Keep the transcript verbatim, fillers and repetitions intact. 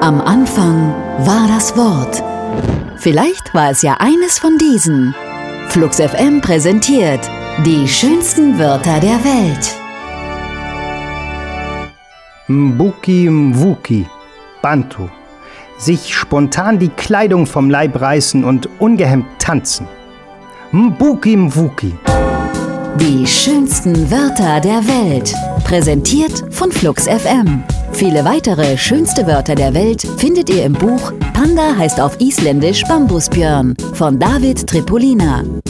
Am Anfang war das Wort. Vielleicht war es ja eines von diesen. Flux F M präsentiert die schönsten Wörter der Welt. Mbuki Mvuki, Bantu. Sich spontan die Kleidung vom Leib reißen und ungehemmt tanzen. Mbuki Mvuki. Die schönsten Wörter der Welt. Präsentiert von Flux F M. Viele weitere schönste Wörter der Welt findet ihr im Buch Panda heißt auf Isländisch Bambusbjörn von David Tripolina.